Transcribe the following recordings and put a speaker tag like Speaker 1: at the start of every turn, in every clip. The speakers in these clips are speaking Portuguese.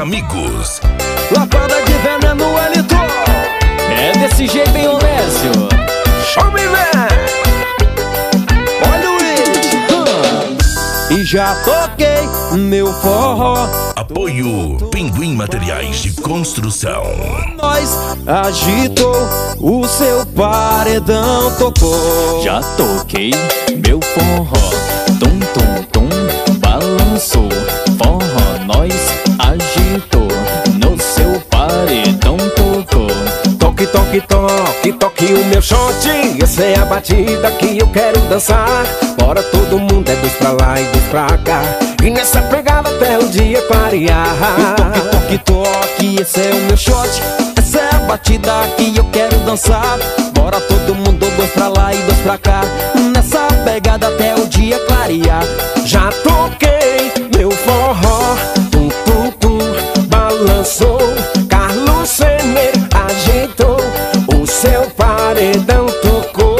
Speaker 1: amigos.
Speaker 2: Lapada de veneno, Elito.
Speaker 3: É desse jeito, hein, Olésio?
Speaker 2: Show me, velho. Olha o It. E já toquei meu forró.
Speaker 1: Apoio Pinguim Materiais de Construção.
Speaker 2: Nós agitou, o seu paredão tocou.
Speaker 3: Já toquei meu forró. Tum, tum, tum, balançou. Forró, nós agitou. No seu paredão tocou.
Speaker 2: Toque, toque, toque, toque o meu shot. Essa é a batida que eu quero dançar. Bora todo mundo, é dois pra lá e dois pra cá. E nessa pegada até o dia clarear. Toque, toque, toque, esse é o meu shot. Essa é a batida que eu quero dançar. Bora todo mundo, dois pra lá e dois pra cá. Nessa pegada até o dia clarear. Já toquei meu forró. Tum, tum, tum, balançou. Carlos Sener ajeitou. O seu paredão tocou.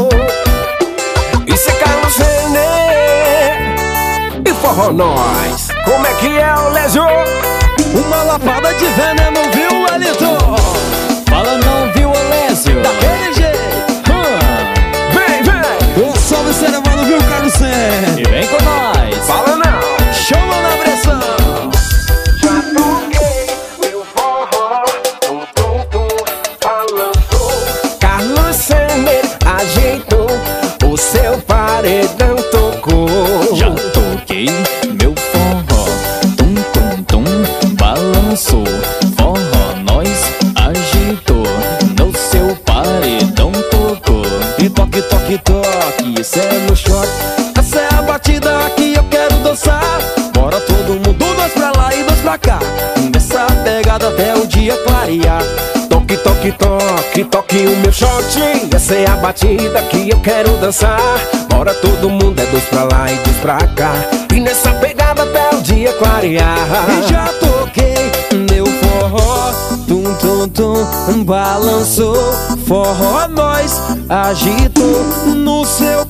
Speaker 2: Isso é Carlos Sener e forró nós. Como é que é, Olésio? Uma lapada de veneno, viu, Elito?
Speaker 3: Fala não, viu, Olésio?
Speaker 2: Daquele jeito. Vem, vem.
Speaker 4: Ô, salve Cerebalo, viu, Carlos Sen?
Speaker 3: E vem com nós.
Speaker 2: Fala não. Chama na pressão. Já toquei meu forró. Tum, tum, tum, balançou. Carlos Sener ajeitou. O seu paredão tocou.
Speaker 3: Já toquei meu forró. Tum, tum, tum, balançou. Forró, nós agitou. No seu paredão tocou.
Speaker 2: E toque, toque, toque, esse é meu shot. Essa é a batida que eu quero dançar. Bora todo mundo, dois pra lá e dois pra cá. Nessa pegada até o dia clarear. Toque, toque, toque, toque o meu shot. Essa é a batida que eu quero dançar. Bora todo mundo, é dois pra lá e dois pra cá. E nessa pegada até o dia clarear. E já toquei meu forró. Tum, tum, tum, balançou. Forró nós agitou. No seu